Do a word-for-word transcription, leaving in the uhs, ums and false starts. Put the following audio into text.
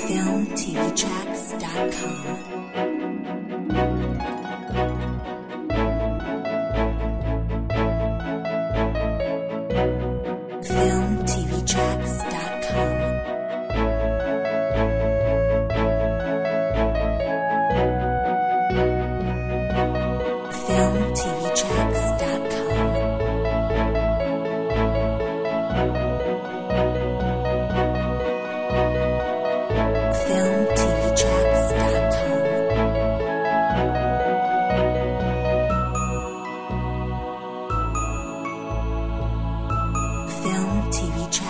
film t v tracks dot com. film t v tracks dot com. film t v tracks dot com. film t v tracks dot com. film t v tracks